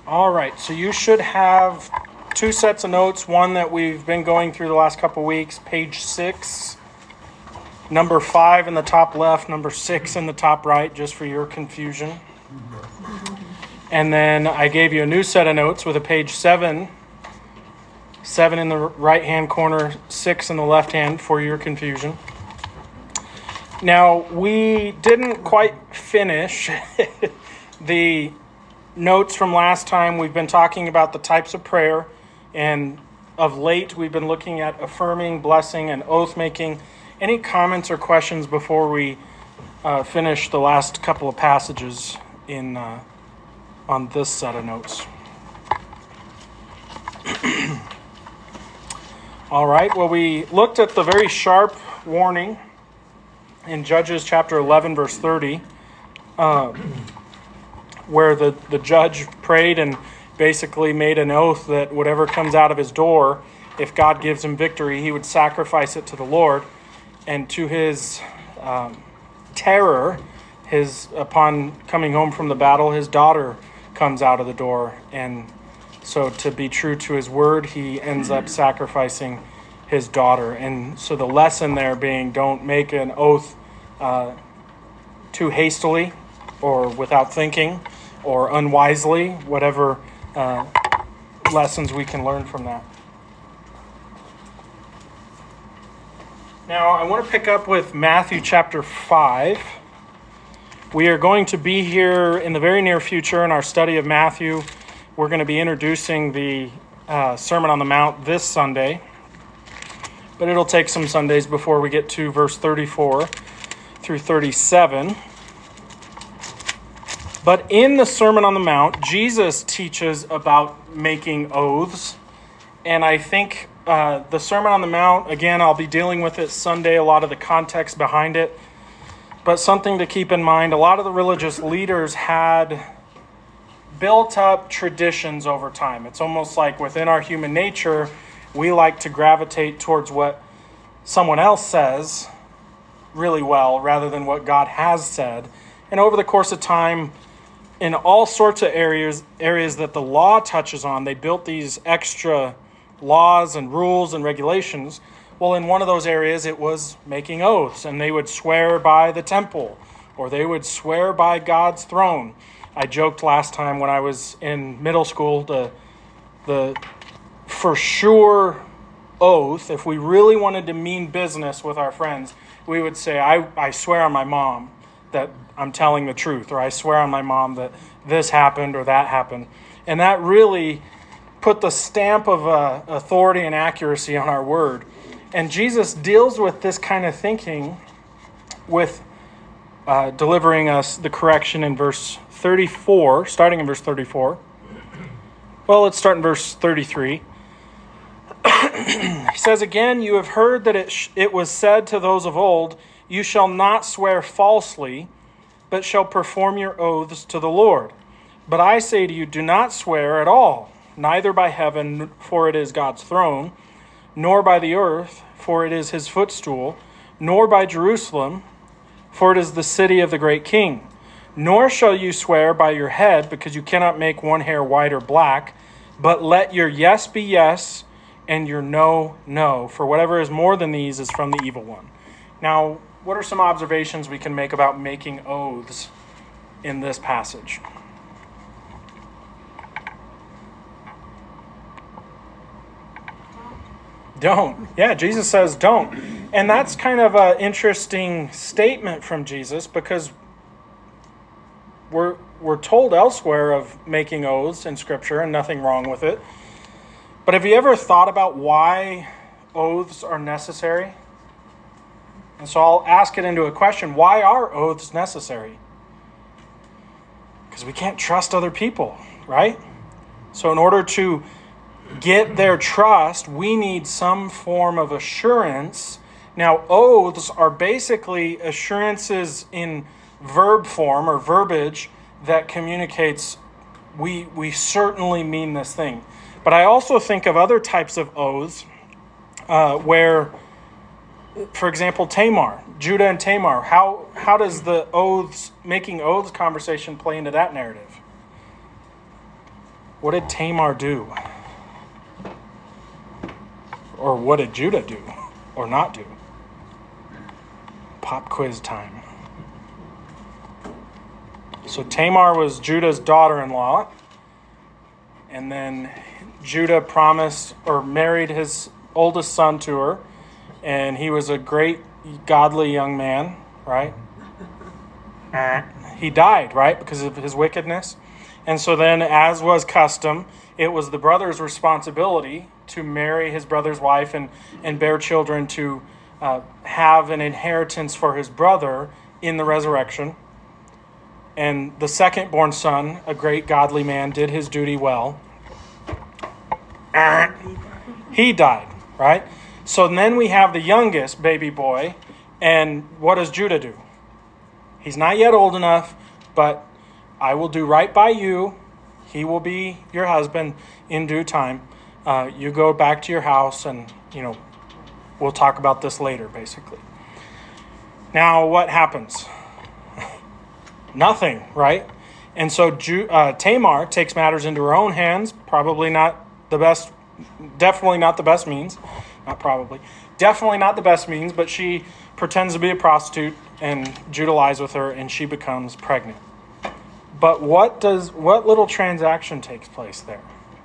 All right, so you should have two sets of notes. One that we've been going through the last couple weeks, page 6, number 5 in the top left, number 6 in the top right, just for your confusion. And then I gave you a new set of notes with a page 7, 7 in the right-hand corner, 6 in the left hand for your confusion. Now, we didn't quite finish the notes from last time. We've been talking about the types of prayer, and of late we've been looking at affirming, blessing, and oath-making. Any comments or questions before we finish the last couple of passages in on this set of notes? All right, well, we looked at the very sharp warning in Judges chapter 11, verse 30, where the judge prayed and basically made an oath that whatever comes out of his door, if God gives him victory, he would sacrifice it to the Lord. And to his terror, upon coming home from the battle, his daughter comes out of the door. And so to be true to his word, he ends up sacrificing his daughter. And so the lesson there being, don't make an oath too hastily or without thinking or unwisely, whatever lessons we can learn from that. Now, I want to pick up with Matthew chapter 5. We are going to be here in the very near future in our study of Matthew. We're going to be introducing the Sermon on the Mount this Sunday, but it'll take some Sundays before we get to verse 34 through 37. But in the Sermon on the Mount, Jesus teaches about making oaths. And I think the Sermon on the Mount, again, I'll be dealing with it Sunday, a lot of the context behind it. But something to keep in mind, a lot of the religious leaders had built up traditions over time. It's almost like within our human nature, we like to gravitate towards what someone else says really well rather than what God has said. And over the course of time, in all sorts of areas that the law touches on, they built these extra laws and rules and regulations. Well, in one of those areas, it was making oaths, and they would swear by the temple, or they would swear by God's throne. I joked last time when I was in middle school, the for sure oath, if we really wanted to mean business with our friends, we would say, I swear on my mom that I'm telling the truth, or I swear on my mom that this happened or that happened. And that really put the stamp of authority and accuracy on our word. And Jesus deals with this kind of thinking with delivering us the correction in verse 34, starting in verse 34. Well, let's start in verse 33. He says, "Again, you have heard that it was said to those of old, you shall not swear falsely, but shall perform your oaths to the Lord. But I say to you, do not swear at all, neither by heaven, for it is God's throne, nor by the earth, for it is his footstool, nor by Jerusalem, for it is the city of the great king. Nor shall you swear by your head, because you cannot make one hair white or black, but let your yes be yes, and your no, no. For whatever is more than these is from the evil one." Now, what are some observations we can make about making oaths in this passage? Don't. Yeah, Jesus says don't. And that's kind of an interesting statement from Jesus, because we're told elsewhere of making oaths in Scripture, and nothing wrong with it. But have you ever thought about why oaths are necessary? And so I'll ask it into a question. Why are oaths necessary? Because we can't trust other people, right? So in order to get their trust, we need some form of assurance. Now, oaths are basically assurances in verb form or verbiage that communicates we certainly mean this thing. But I also think of other types of oaths where, for example, Tamar, Judah and Tamar. How does the making oaths conversation play into that narrative? What did Tamar do? Or what did Judah do? Or not do? Pop quiz time. So Tamar was Judah's daughter-in-law. And then Judah promised or married his oldest son to her. And he was a great, godly young man, right? He died, right? Because of his wickedness. And so then, as was custom, it was the brother's responsibility to marry his brother's wife and bear children to have an inheritance for his brother in the resurrection. And the second-born son, a great godly man, did his duty well. He died, right? So then we have the youngest baby boy, and what does Judah do? He's not yet old enough, but I will do right by you. He will be your husband in due time. You go back to your house, and, we'll talk about this later, basically. Now, what happens? Nothing, right? And so Tamar takes matters into her own hands, probably not the best, definitely not the best means. Not probably. Definitely not the best means, but she pretends to be a prostitute, and Judah lies with her, and she becomes pregnant. But what little transaction takes place there?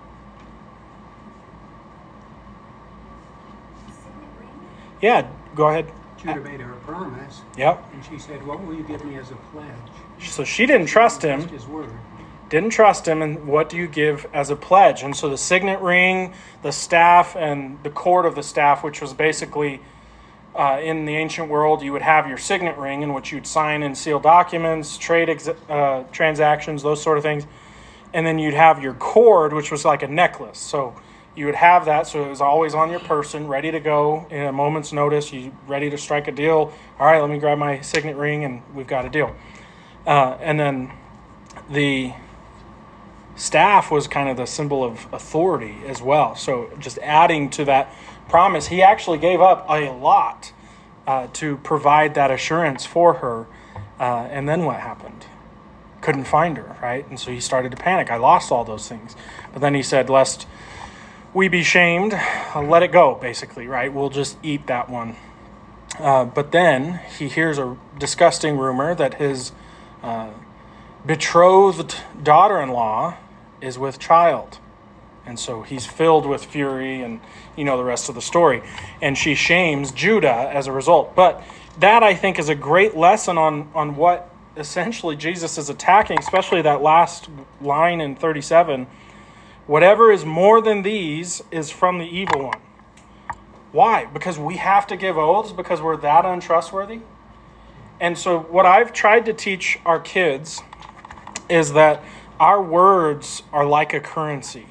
Yeah, go ahead. Judah made her a promise. Yep. And she said, "What will you give me as a pledge?" So she didn't trust him. His word. Didn't trust him, and what do you give as a pledge? And so the signet ring, the staff, and the cord of the staff, which was basically, in the ancient world, you would have your signet ring in which you'd sign and seal documents, trade transactions, those sort of things. And then you'd have your cord, which was like a necklace. So you would have that, so it was always on your person, ready to go in a moment's notice. You ready to strike a deal. All right, let me grab my signet ring, and we've got a deal. And then the staff was kind of the symbol of authority as well. So just adding to that promise, he actually gave up a lot to provide that assurance for her. And then what happened? Couldn't find her, right? And so he started to panic. I lost all those things. But then he said, lest we be shamed, let it go, basically, right? We'll just eat that one. But then he hears a disgusting rumor that his betrothed daughter-in-law is with child. And so he's filled with fury, and the rest of the story. And she shames Judah as a result. But that, I think, is a great lesson on what essentially Jesus is attacking, especially that last line in 37. Whatever is more than these is from the evil one. Why? Because we have to give oaths because we're that untrustworthy? And so what I've tried to teach our kids is that our words are like a currency.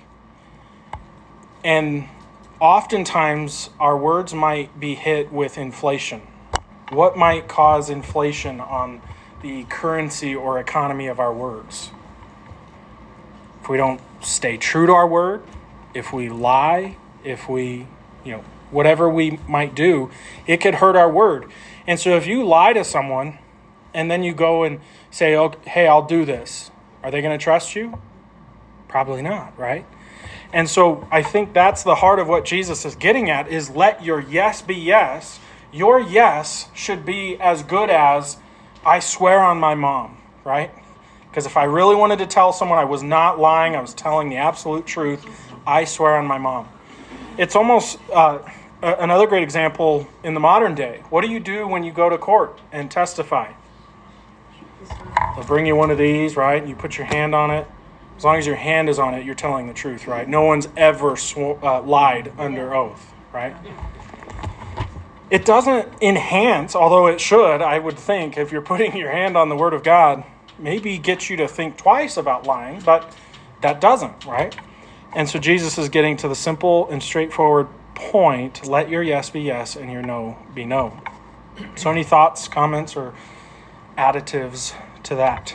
And oftentimes our words might be hit with inflation. What might cause inflation on the currency or economy of our words? If we don't stay true to our word, if we lie, if we, whatever we might do, it could hurt our word. And so if you lie to someone and then you go and say, "Oh, hey, I'll do this," are they going to trust you? Probably not, right? And so I think that's the heart of what Jesus is getting at, is let your yes be yes. Your yes should be as good as, "I swear on my mom," right? Because if I really wanted to tell someone I was not lying, I was telling the absolute truth, I swear on my mom. It's almost another great example in the modern day. What do you do when you go to court and testify? They'll bring you one of these, right? You put your hand on it. As long as your hand is on it, you're telling the truth, right? No one's ever lied under oath, right? It doesn't enhance, although it should, I would think, if you're putting your hand on the Word of God, maybe get you to think twice about lying, but that doesn't, right? And so Jesus is getting to the simple and straightforward point: let your yes be yes and your no be no. So any thoughts, comments, or additives to that?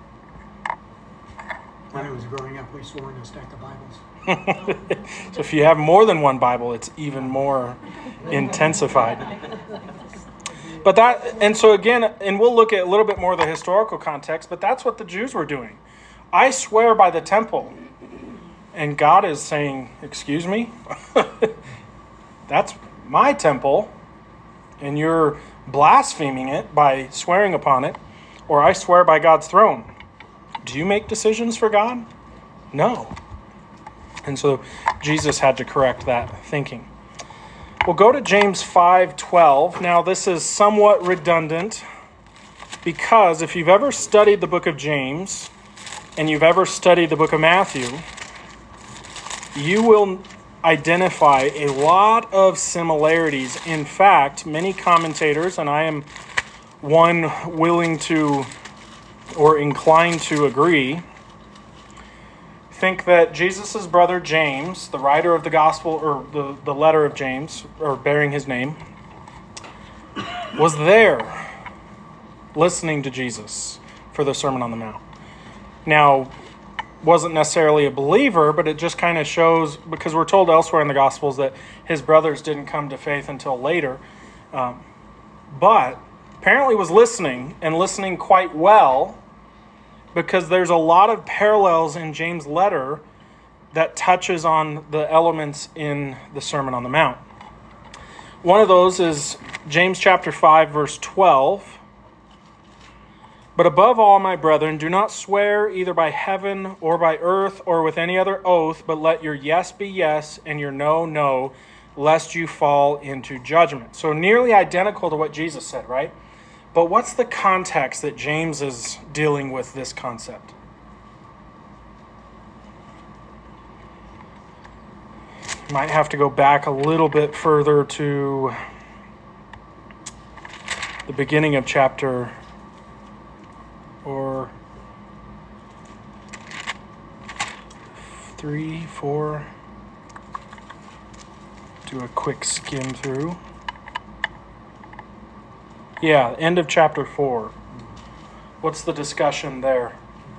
When I was growing up, we swore in a stack of Bibles. So if you have more than one Bible, it's even more intensified. But and so again, and we'll look at a little bit more of the historical context, but that's what the Jews were doing. I swear by the temple. And God is saying, excuse me? That's my temple, and you're blaspheming it by swearing upon it, or I swear by God's throne. Do you make decisions for God? No. And so Jesus had to correct that thinking. We'll go to James 5:12. Now, this is somewhat redundant because if you've ever studied the book of James and you've ever studied the book of Matthew, you will identify a lot of similarities. In fact, many commentators, and I am one willing to or inclined to agree, think that Jesus' brother James, the writer of the gospel, or the letter of James, or bearing his name, was there listening to Jesus for the Sermon on the Mount. Now, wasn't necessarily a believer, but it just kind of shows, because we're told elsewhere in the Gospels that his brothers didn't come to faith until later, but apparently was listening, and listening quite well, because there's a lot of parallels in James' letter that touches on the elements in the Sermon on the Mount. One of those is James chapter 5, verse 12. But above all, my brethren, do not swear either by heaven or by earth or with any other oath, but let your yes be yes and your no, no, lest you fall into judgment. So nearly identical to what Jesus said, right? But what's the context that James is dealing with this concept? Might have to go back a little bit further to the beginning of chapter, or 3, 4. Do a quick skim through. Yeah, end of chapter 4. What's the discussion there?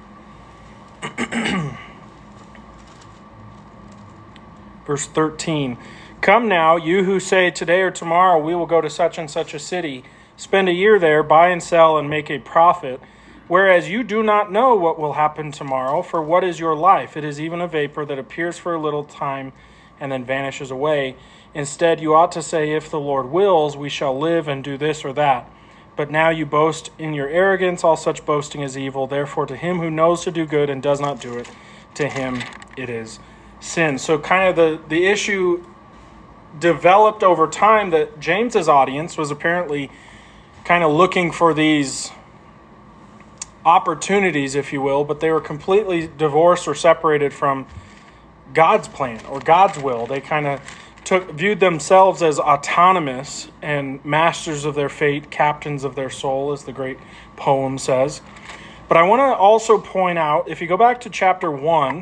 Verse 13. Come now, you who say today or tomorrow we will go to such and such a city, spend a year there, buy and sell, and make a profit, whereas you do not know what will happen tomorrow, for what is your life? It is even a vapor that appears for a little time and then vanishes away. Instead, you ought to say, if the Lord wills, we shall live and do this or that. But now you boast in your arrogance. All such boasting is evil. Therefore, to him who knows to do good and does not do it, to him it is sin. So kind of the issue developed over time that James's audience was apparently kind of looking for these opportunities, if you will, but they were completely divorced or separated from God's plan or God's will. They kind of viewed themselves as autonomous and masters of their fate, captains of their soul, as the great poem says. But I want to also point out, if you go back to chapter 1,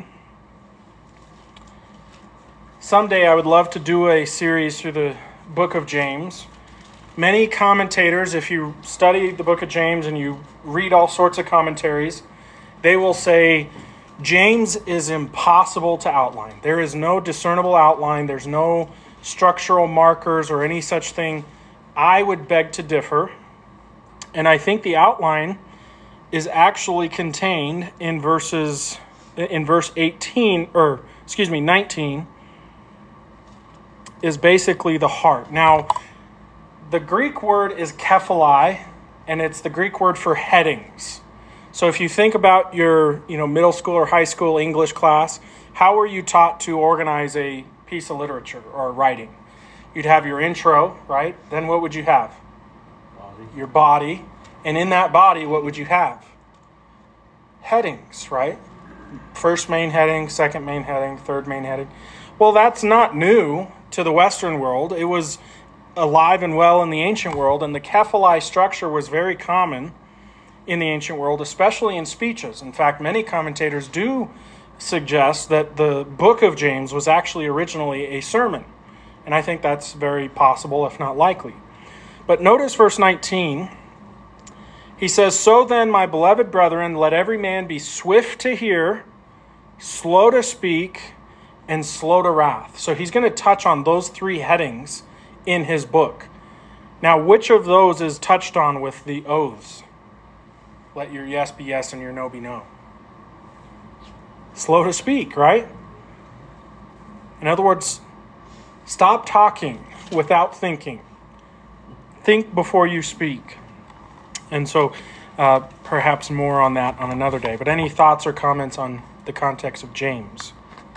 someday I would love to do a series through the book of James. Many commentators, if you study the book of James and you read all sorts of commentaries, they will say James is impossible to outline. There is no discernible outline. There's no structural markers or any such thing. I would beg to differ. And I think the outline is actually contained in verse 19 is basically the heart. Now, the Greek word is kephali, and it's the Greek word for headings. So if you think about your middle school or high school English class, how were you taught to organize a piece of literature or writing? You'd have your intro, right? Then what would you have? Your body. And in that body, what would you have? Headings, right? First main heading, second main heading, third main heading. Well, that's not new to the Western world. It was alive and well in the ancient world, and the kephali structure was very common in the ancient world, especially in speeches. In fact, many commentators do suggest that the book of James was actually originally a sermon. And I think that's very possible, if not likely. But notice verse 19. He says, so then, my beloved brethren, let every man be swift to hear, slow to speak, and slow to wrath. So he's going to touch on those three headings in his book. Now, which of those is touched on with the oaths? Let your yes be yes and your no be no. Slow to speak, right? In other words, stop talking without thinking. Think before you speak. And so perhaps more on that on another day. But any thoughts or comments on the context of James?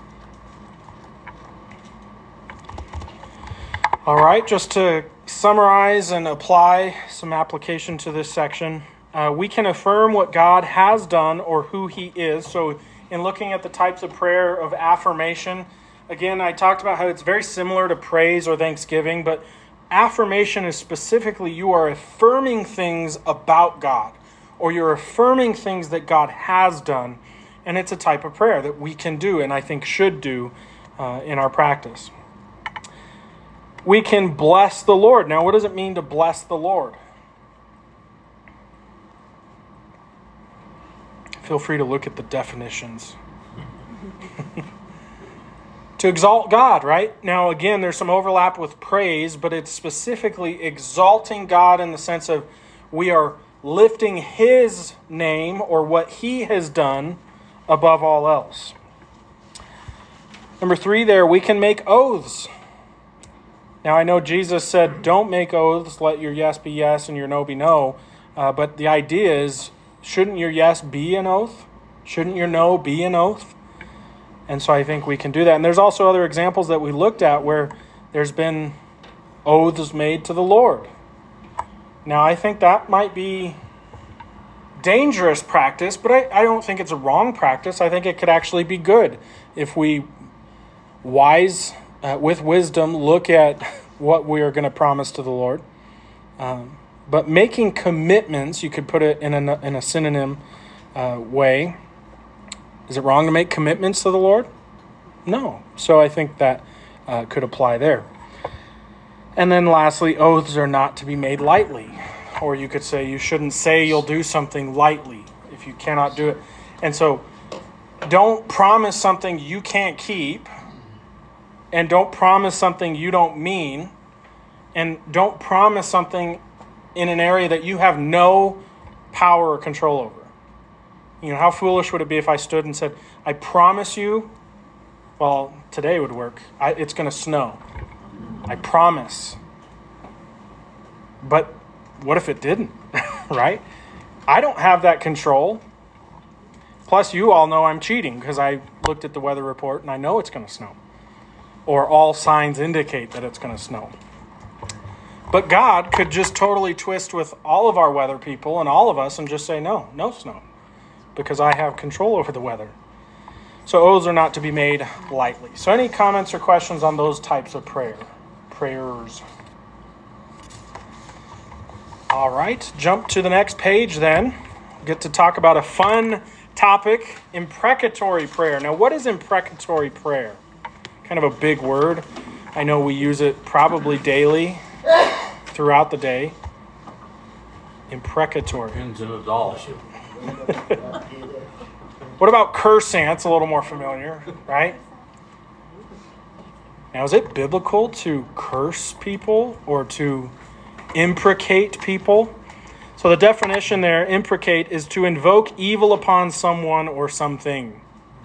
All right, just to summarize and apply some application to this section, we can affirm what God has done or who he is. So in looking at the types of prayer of affirmation, again, I talked about how it's very similar to praise or thanksgiving, but affirmation is specifically you are affirming things about God, or you're affirming things that God has done, and it's a type of prayer that we can do and I think should do in our practice. We can bless the Lord. Now, what does it mean to bless the Lord? Feel free to look at the definitions. To exalt God, right? Now, again, there's some overlap with praise, but it's specifically exalting God in the sense of we are lifting his name or what he has done above all else. Number 3 there, we can make oaths. Now, I know Jesus said, don't make oaths, let your yes be yes and your no be no. But the idea is, shouldn't your yes be an oath? Shouldn't your no be an oath? And so I think we can do that. And there's also other examples that we looked at where there's been oaths made to the Lord. Now, I think that might be dangerous practice, but I don't think it's a wrong practice. I think it could actually be good if we with wisdom, look at what we are going to promise to the Lord. But making commitments, you could put it in a synonym way. Is it wrong to make commitments to the Lord? No. So I think that could apply there. And then lastly, oaths are not to be made lightly. Or you could say you shouldn't say you'll do something lightly if you cannot do it. And so don't promise something you can't keep. And don't promise something you don't mean. And don't promise something in an area that you have no power or control over. You know, how foolish would it be if I stood and said, I promise you, well, today would work. It's going to snow. I promise. But what if it didn't, right? I don't have that control. Plus, you all know I'm cheating because I looked at the weather report and I know it's going to snow. Or all signs indicate that it's going to snow. But God could just totally twist with all of our weather people and all of us and just say, no snow. Because I have control over the weather. So oaths are not to be made lightly. So any comments or questions on those types of prayers? All right, jump to the next page then. Get to talk about a fun topic, imprecatory prayer. Now, what is imprecatory prayer? Kind of a big word. I know we use it probably daily throughout the day. Imprecatory. Depends on adult. What about cursing? That's a little more familiar, right? Now, is it biblical to curse people or to imprecate people? So the definition there, imprecate, is to invoke evil upon someone or something.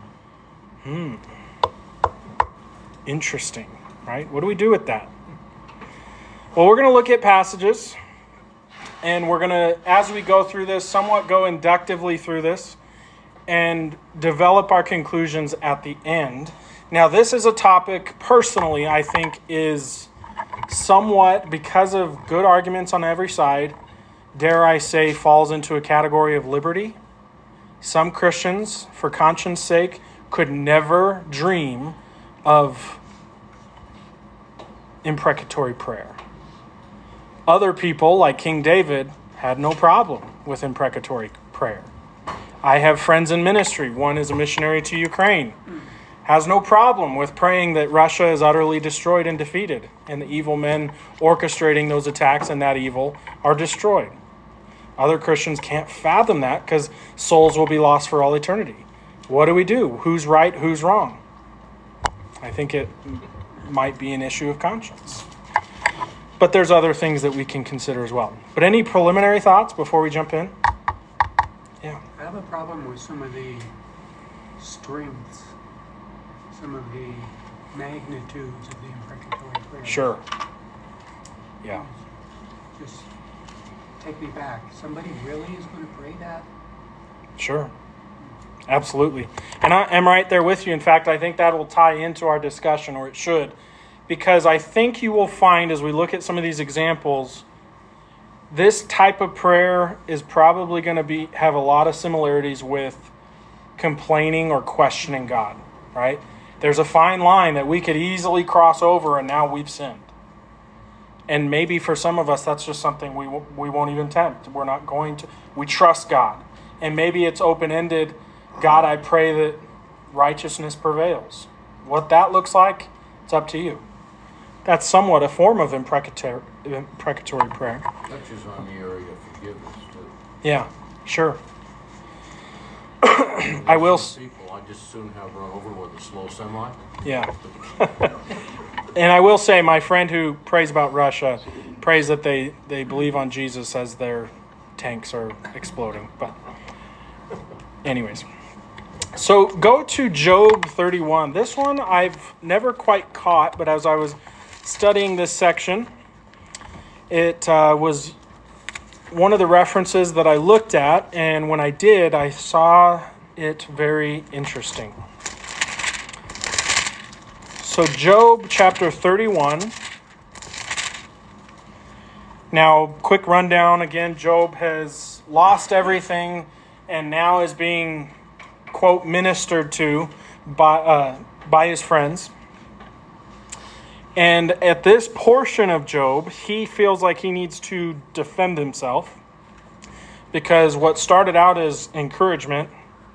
Interesting, right? What do we do with that? Well, we're going to look at passages, and we're going to, as we go through this, somewhat go inductively through this and develop our conclusions at the end. Now, this is a topic, personally, I think is somewhat, because of good arguments on every side, dare I say, falls into a category of liberty. Some Christians, for conscience sake, could never dream of imprecatory prayer. Other people, like King David, had no problem with imprecatory prayer. I have friends in ministry. One is a missionary to Ukraine. Has no problem with praying that Russia is utterly destroyed and defeated, and the evil men orchestrating those attacks and that evil are destroyed. Other Christians can't fathom that because souls will be lost for all eternity. What do we do? Who's right? Who's wrong? I think it might be an issue of conscience. But there's other things that we can consider as well. But any preliminary thoughts before we jump in? Yeah. I have a problem with some of the strengths, some of the magnitudes of the imprecatory prayer. Sure. Yeah. Just take me back. Somebody really is going to pray that? Sure. Absolutely. And I am right there with you. In fact, I think that will tie into our discussion, or it should, because I think you will find as we look at some of these examples, this type of prayer is probably going to have a lot of similarities with complaining or questioning God, right? There's a fine line that we could easily cross over, and now we've sinned. And maybe for some of us, that's just something we won't even tempt. We're not going to. We trust God. And maybe it's open-ended. God, I pray that righteousness prevails. What that looks like, it's up to you. That's somewhat a form of imprecatory prayer. Touches on the area of forgiveness, too. Yeah, sure. I will. People, I just soon have run over with a slow semi. Yeah. And I will say, my friend who prays about Russia prays that they believe on Jesus as their tanks are exploding. But anyways. So go to Job 31. This one I've never quite caught, but as I was studying this section, it was one of the references that I looked at, and when I did, I saw it very interesting. So Job chapter 31. Now, quick rundown again. Job has lost everything and now is being, quote, ministered to by his friends. And at this portion of Job, he feels like he needs to defend himself because what started out as encouragement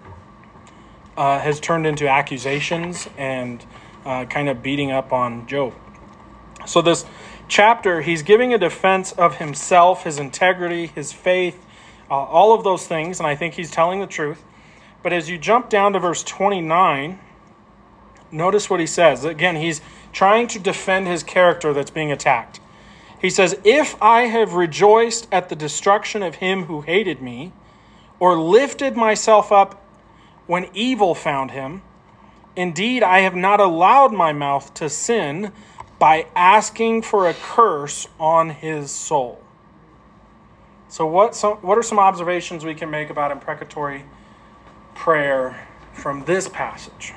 has turned into accusations and kind of beating up on Job. So this chapter, he's giving a defense of himself, his integrity, his faith, all of those things, and I think he's telling the truth. But as you jump down to verse 29, notice what he says. Again, he's trying to defend his character that's being attacked. He says, "If I have rejoiced at the destruction of him who hated me, or lifted myself up when evil found him, indeed I have not allowed my mouth to sin by asking for a curse on his soul." So what are some observations we can make about imprecatory prayer from this passage?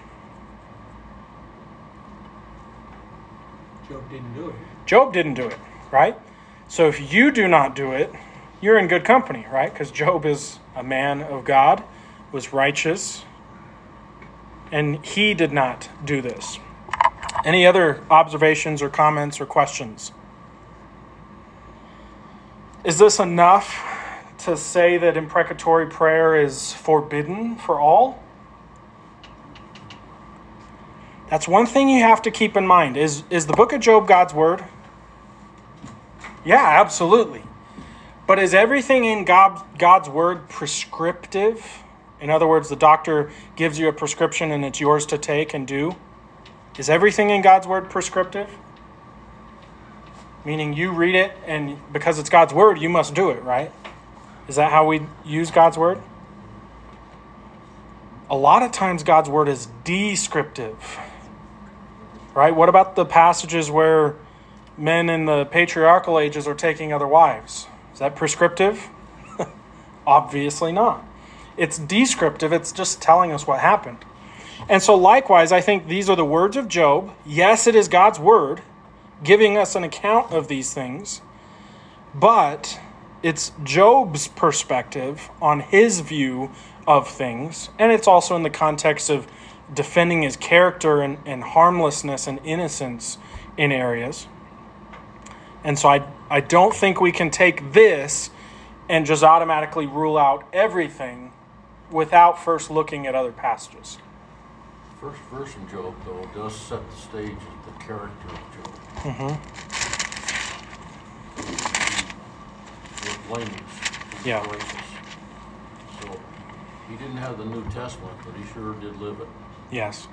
Job didn't do it. Job didn't do it, right? So if you do not do it, you're in good company, right? Because Job is a man of God, was righteous, and he did not do this. Any other observations or comments or questions? Is this enough to say that imprecatory prayer is forbidden for all? That's one thing you have to keep in mind. Is the book of Job God's word? Yeah, absolutely. But is everything in God's word prescriptive? In other words, the doctor gives you a prescription and it's yours to take and do. Is everything in God's word prescriptive? Meaning you read it and because it's God's word, you must do it, right? Is that how we use God's word? A lot of times God's word is descriptive, right? What about the passages where men in the patriarchal ages are taking other wives? Is that prescriptive? Obviously not. It's descriptive. It's just telling us what happened. And so likewise, I think these are the words of Job. Yes, it is God's word giving us an account of these things, but it's Job's perspective on his view of things, and it's also in the context of defending his character and harmlessness and innocence in areas. And so I don't think we can take this and just automatically rule out everything without first looking at other passages. First verse in Job, though, does set the stage of the character of Job. Mm-hmm. With blameless. Yeah. Righteous. So he didn't have the New Testament, but he sure did live it. Yes.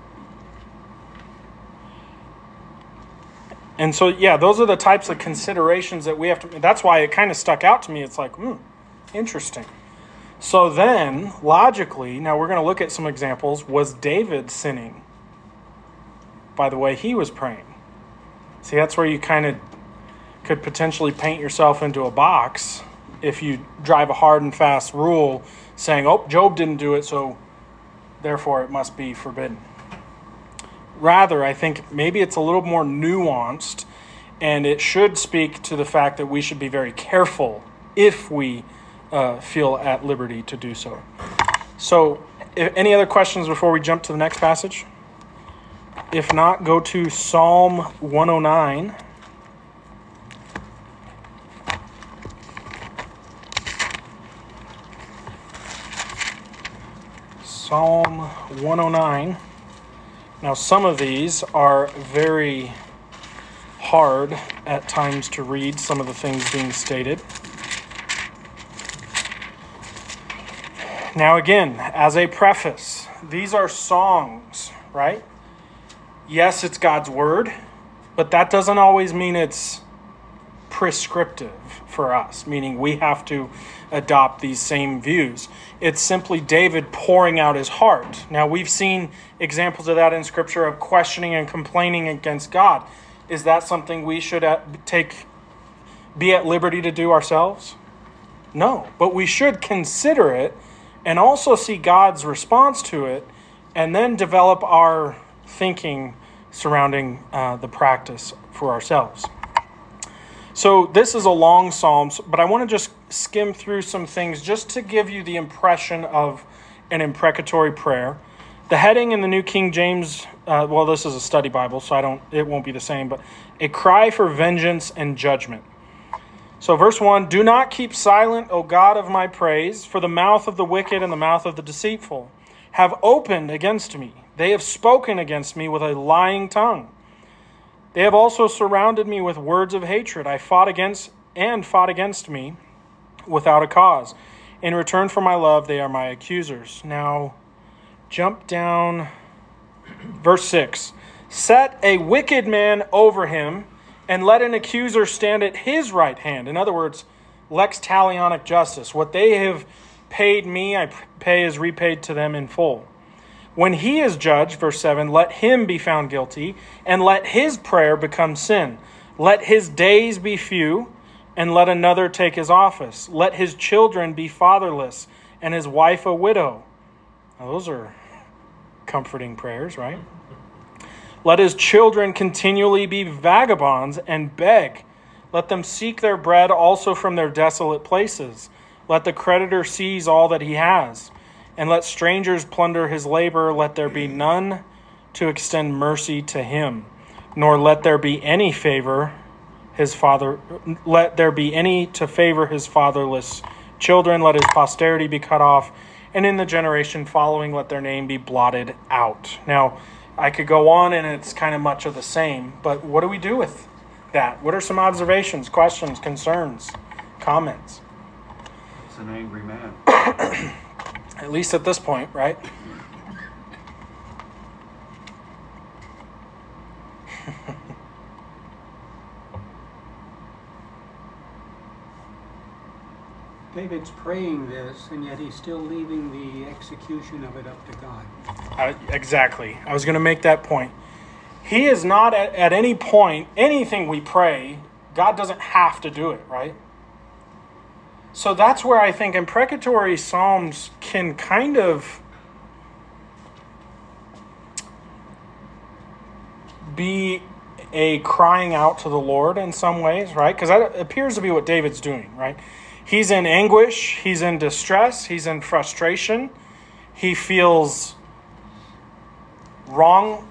And so, yeah, those are the types of considerations that we have to... That's why it kind of stuck out to me. It's like, interesting. So then, logically, now we're going to look at some examples. Was David sinning? by the way he was praying. See, that's where you kind of could potentially paint yourself into a box if you drive a hard and fast rule saying, oh, Job didn't do it, so therefore it must be forbidden. Rather, I think maybe it's a little more nuanced, and it should speak to the fact that we should be very careful if we feel at liberty to do so. So, any other questions before we jump to the next passage? If not, go to Psalm 109. Psalm 109. Now, some of these are very hard at times to read, some of the things being stated. Now, again, as a preface, these are songs, right? Yes, it's God's word, but that doesn't always mean it's prescriptive for us, meaning we have to adopt these same views. It's simply David pouring out his heart. Now, we've seen examples of that in Scripture of questioning and complaining against God. Is that something we should be at liberty to do ourselves? No, but we should consider it and also see God's response to it, and then develop our thinking surrounding the practice for ourselves. So this is a long psalm, but I want to just skim through some things just to give you the impression of an imprecatory prayer. The heading in the New King James, this is a study Bible, so it won't be the same, but a cry for vengeance and judgment. So verse 1, do not keep silent, O God of my praise, for the mouth of the wicked and the mouth of the deceitful have opened against me. They have spoken against me with a lying tongue. They have also surrounded me with words of hatred. I fought against me without a cause. In return for my love, they are my accusers. Now, jump down. Verse 6. Set a wicked man over him, and let an accuser stand at his right hand. In other words, lex talionic justice. What they have paid me, I pay is repaid to them in full. When he is judged, verse 7, let him be found guilty, and let his prayer become sin. Let his days be few, and let another take his office. Let his children be fatherless, and his wife a widow. Now, those are comforting prayers, right? Let his children continually be vagabonds and beg. Let them seek their bread also from their desolate places. Let the creditor seize all that he has, and let strangers plunder his labor. Let there be none to extend mercy to him, nor let there be any let there be any to favor his fatherless children. Let his posterity be cut off, and in the generation following let their name be blotted out. Now, I could go on, and it's kind of much of the same, but what do we do with that? What are some observations, questions, concerns, comments? It's an angry man. At least at this point, right? David's praying this, and yet he's still leaving the execution of it up to God. Exactly. I was going to make that point. He is not at any point, anything we pray, God doesn't have to do it, right? So that's where I think imprecatory psalms can kind of be a crying out to the Lord in some ways, right? Because that appears to be what David's doing, right? He's in anguish, he's in distress, he's in frustration, he feels wrong.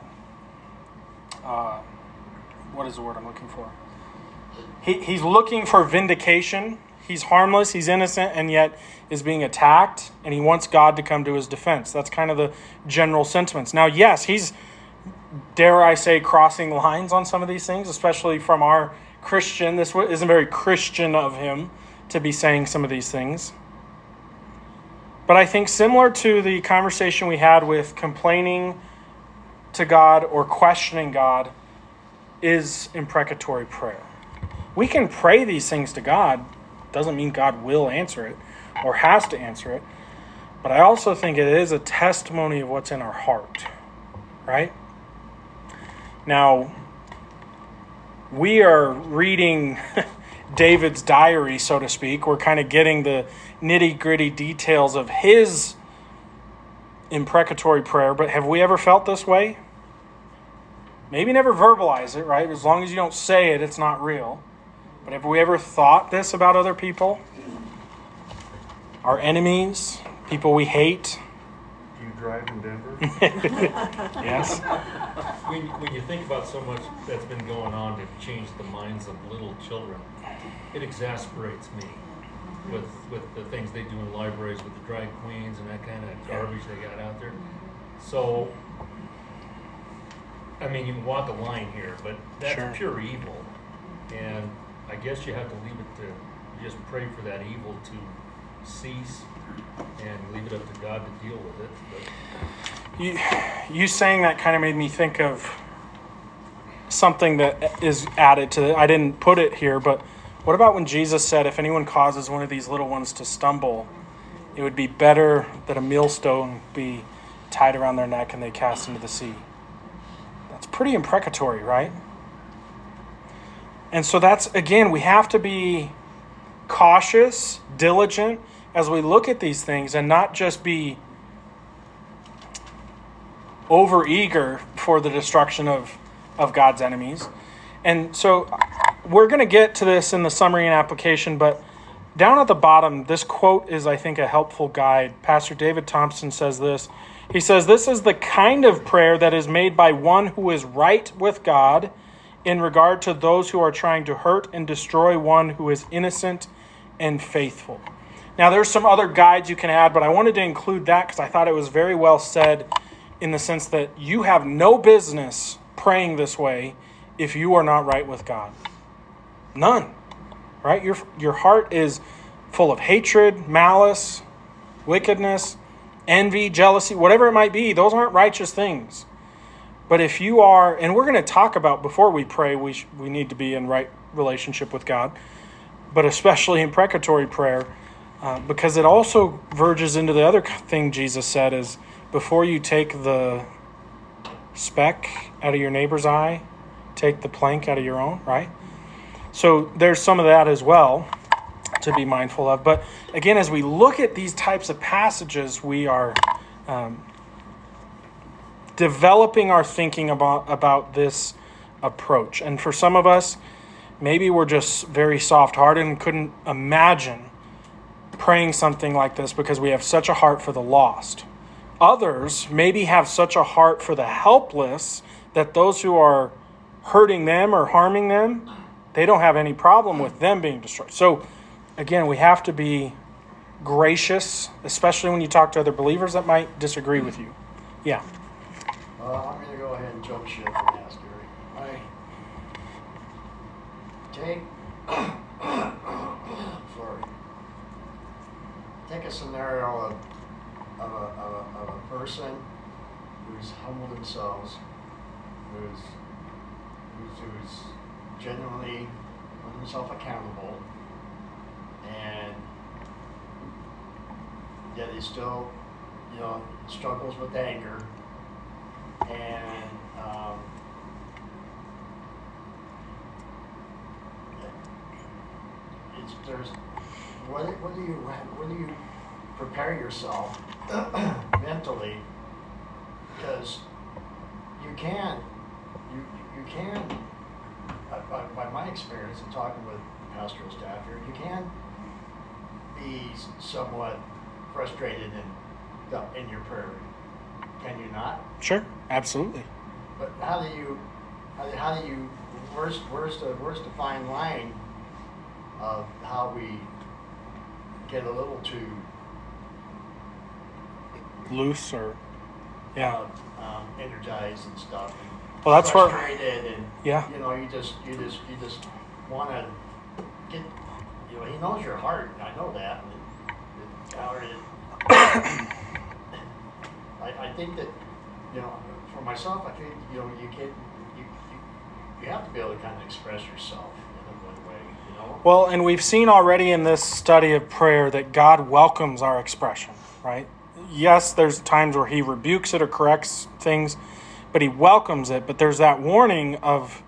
What is the word I'm looking for? He's looking for vindication. He's harmless, he's innocent, and yet is being attacked, and he wants God to come to his defense. That's kind of the general sentiments. Now, yes, he's, dare I say, crossing lines on some of these things, especially from our Christian. This isn't very Christian of him to be saying some of these things. But I think similar to the conversation we had with complaining to God or questioning God is imprecatory prayer. We can pray these things to God. Doesn't mean God will answer it or has to answer it. But I also think it is a testimony of what's in our heart, right? Now, we are reading David's diary, so to speak. We're kind of getting the nitty-gritty details of his imprecatory prayer, but have we ever felt this way? Maybe never verbalize it, right? As long as you don't say it, it's not real. But have we ever thought this about other people? Our enemies, people we hate? Do you drive in Denver? Yes. When you think about so much that's been going on to change the minds of little children, it exasperates me with the things they do in libraries with the drag queens and that kind of garbage they got out there. So, I mean, you can walk a line here, but that's Sure. pure evil. And I guess you have to leave it to just pray for that evil to cease and leave it up to God to deal with it. But You saying that kind of made me think of something that is added to it. I didn't put it here, but what about when Jesus said, if anyone causes one of these little ones to stumble, it would be better that a millstone be tied around their neck and they cast into the sea. That's pretty imprecatory, right? And so that's, again, we have to be cautious, diligent as we look at these things and not just be over-eager for the destruction of God's enemies. And so we're going to get to this in the summary and application, but down at the bottom, this quote is, I think, a helpful guide. Pastor David Thompson says this. He says, "This is the kind of prayer that is made by one who is right with God in regard to those who are trying to hurt and destroy one who is innocent and faithful." Now, there's some other guides you can add, but I wanted to include that because I thought it was very well said in the sense that you have no business praying this way if you are not right with God. None. Right? Your heart is full of hatred, malice, wickedness, envy, jealousy, whatever it might be. Those aren't righteous things. But if you are, and we're going to talk about before we pray, we need to be in right relationship with God, but especially imprecatory prayer, because it also verges into the other thing Jesus said is, before you take the speck out of your neighbor's eye, take the plank out of your own, right? So there's some of that as well to be mindful of. But again, as we look at these types of passages, we are developing our thinking about this approach. And for some of us, maybe we're just very soft-hearted and couldn't imagine praying something like this because we have such a heart for the lost. Others maybe have such a heart for the helpless that those who are hurting them or harming them, they don't have any problem with them being destroyed. So again, we have to be gracious, especially when you talk to other believers that might disagree with you. Yeah. I'm going to go ahead and jump ship and ask Gary. Take a scenario of a person who's humbled themselves, who's genuinely holding himself accountable, and yet he still, struggles with anger, and what do you prepare yourself mentally, because you can by my experience in talking with pastoral staff here, you can be somewhat frustrated in your prayer. Can you not? Sure, absolutely. But how do you where's the fine line of how we get a little too Loose or, yeah. energized and stuff, and Well, that's where, frustrated, and yeah. you just want to get, he knows your heart. I know that. I think that, for myself, I think you have to be able to kind of express yourself in a good way, Well, and we've seen already in this study of prayer that God welcomes our expression, right? Yes, there's times where he rebukes it or corrects things, but he welcomes it. But there's that warning of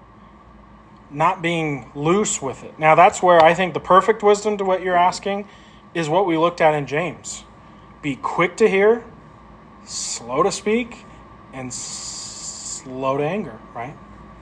not being loose with it. Now, that's where I think the perfect wisdom to what you're asking is what we looked at in James. Be quick to hear, slow to speak, and slow to anger, right?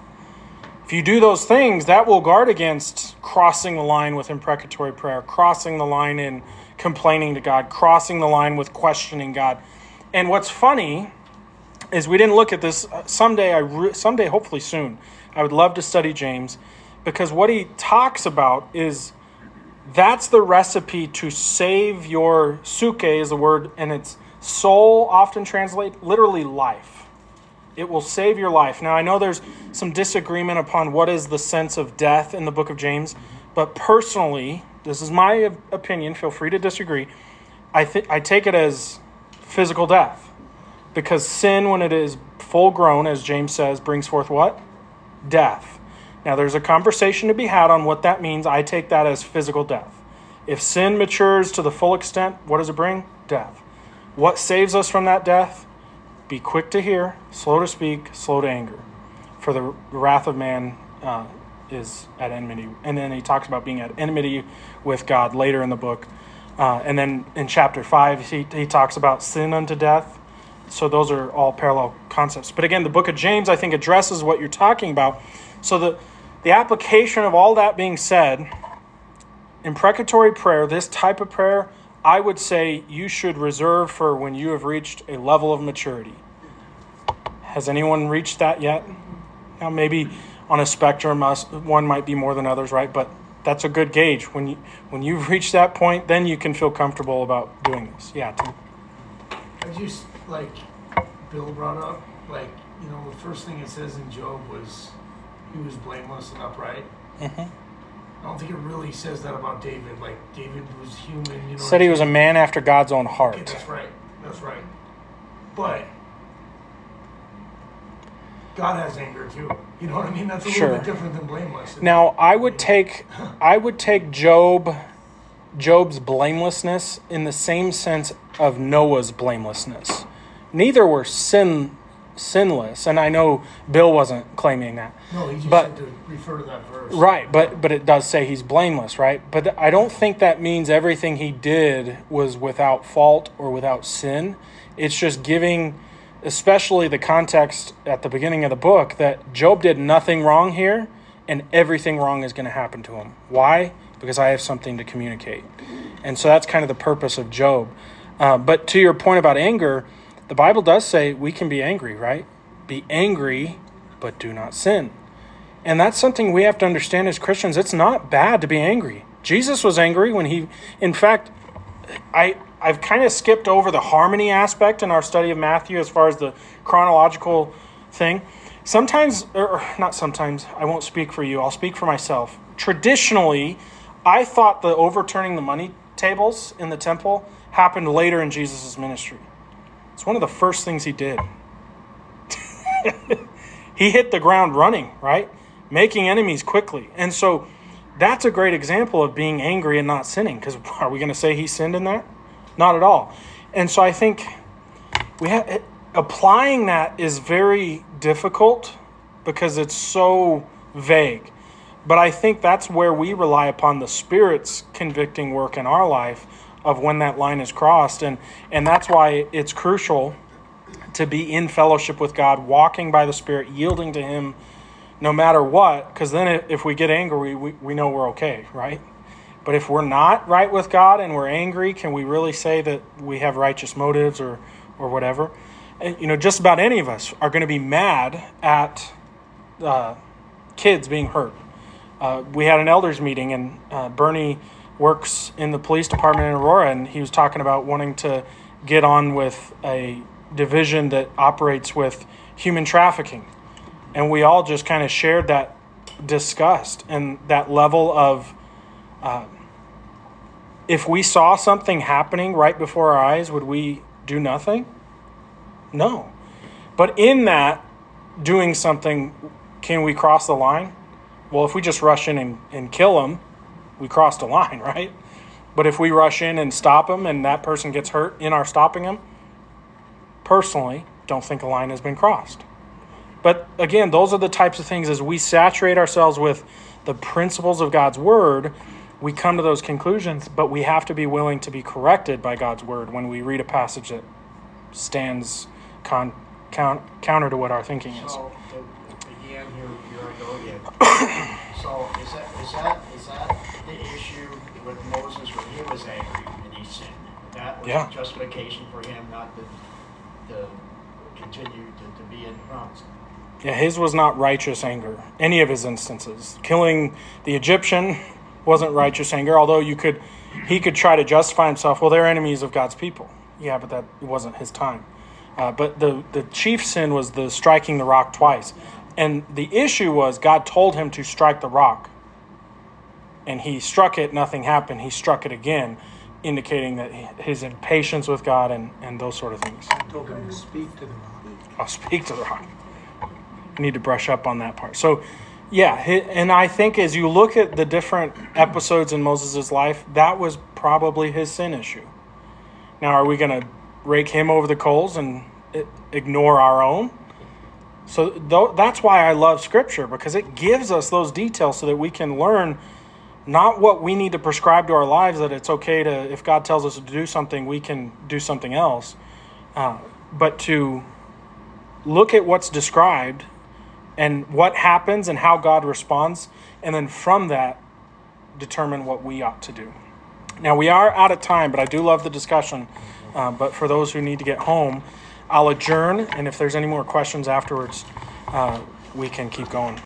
If you do those things, that will guard against crossing the line with imprecatory prayer, crossing the line in complaining to God, crossing the line with questioning God. And what's funny is we didn't look at this. Someday, hopefully soon, I would love to study James, because what he talks about is that's the recipe to save your suke is the word, and it's soul, often translate literally life. It will save your life. Now, I know there's some disagreement upon what is the sense of death in the book of James, but personally, this is my opinion, feel free to disagree, I take it as physical death, because sin, when it is full grown, as James says, brings forth what? Death. Now, there's a conversation to be had on what that means. I take that as physical death. If sin matures to the full extent, what does it bring? Death. What saves us from that death? Be quick to hear, slow to speak, slow to anger. For the wrath of man is at enmity. And then he talks about being at enmity with God later in the book. And then in chapter 5, he talks about sin unto death. So those are all parallel concepts. But again, the book of James, I think, addresses what you're talking about. So the application of all that being said, imprecatory prayer, this type of prayer, I would say you should reserve for when you have reached a level of maturity. Has anyone reached that yet? Now, maybe on a spectrum, one might be more than others, right? But that's a good gauge. When you've reached that point, then you can feel comfortable about doing this. Yeah, Tim. I just, like Bill brought up, the first thing it says in Job was he was blameless and upright. Mm-hmm. I don't think it really says that about David. Like, David was human, Said he was a man after God's own heart. Okay, that's right. But God has anger too. You know what I mean? That's a little bit different than blameless. Now, I would take Job's blamelessness in the same sense of Noah's blamelessness. Neither were sinless, and I know Bill wasn't claiming that. No, he just had to refer to that verse. Right, but it does say he's blameless, right? But I don't think that means everything he did was without fault or without sin. It's just giving, especially the context at the beginning of the book, that Job did nothing wrong here, and everything wrong is going to happen to him. Why? Because I have something to communicate. And so that's kind of the purpose of Job. But to your point about anger, the Bible does say we can be angry, right? Be angry, but do not sin. And that's something we have to understand as Christians. It's not bad to be angry. Jesus was angry when he, in fact, I've kind of skipped over the harmony aspect in our study of Matthew as far as the chronological thing. Sometimes, or not sometimes, I won't speak for you, I'll speak for myself. Traditionally, I thought the overturning the money tables in the temple happened later in Jesus' ministry. It's one of the first things he did. He hit the ground running, right? Making enemies quickly. And so that's a great example of being angry and not sinning, because are we going to say he sinned in that? Not at all. And so I think applying that is very difficult because it's so vague. But I think that's where we rely upon the Spirit's convicting work in our life of when that line is crossed. And that's why it's crucial to be in fellowship with God, walking by the Spirit, yielding to Him no matter what, because then if we get angry, we know we're okay, right? But if we're not right with God and we're angry, can we really say that we have righteous motives or whatever? And, just about any of us are going to be mad at kids being hurt. We had an elders meeting, and Bernie works in the police department in Aurora, and he was talking about wanting to get on with a division that operates with human trafficking. And we all just kind of shared that disgust and that level of, if we saw something happening right before our eyes, would we do nothing? No. But in that, doing something, can we cross the line? Well, if we just rush in and kill them, we crossed a line, right? But if we rush in and stop them and that person gets hurt in our stopping them, personally, don't think a line has been crossed. But again, those are the types of things, as we saturate ourselves with the principles of God's word, we come to those conclusions, but we have to be willing to be corrected by God's word when we read a passage that stands counter to what our thinking is. So, again, here I go again. So, is that the issue with Moses when he was angry and he sinned? That was Yeah. justification for him not to continue to be in the promise. Yeah, his was not righteous anger, any of his instances. Killing the Egyptian wasn't righteous anger, although he could try to justify himself, well, they're enemies of God's people. Yeah, but that wasn't his time. But the chief sin was the striking the rock twice. And the issue was God told him to strike the rock. And he struck it, nothing happened. He struck it again, indicating that his impatience with God and those sort of things. I told him to speak to the rock. I'll speak to the rock. I need to brush up on that part. So, yeah, and I think as you look at the different episodes in Moses' life, that was probably his sin issue. Now, are we going to rake him over the coals and ignore our own? So that's why I love Scripture, because it gives us those details so that we can learn not what we need to prescribe to our lives, that it's okay to, if God tells us to do something, we can do something else, but to look at what's described and what happens and how God responds, and then from that, determine what we ought to do. Now, we are out of time, but I do love the discussion. But for those who need to get home, I'll adjourn, and if there's any more questions afterwards, we can keep going.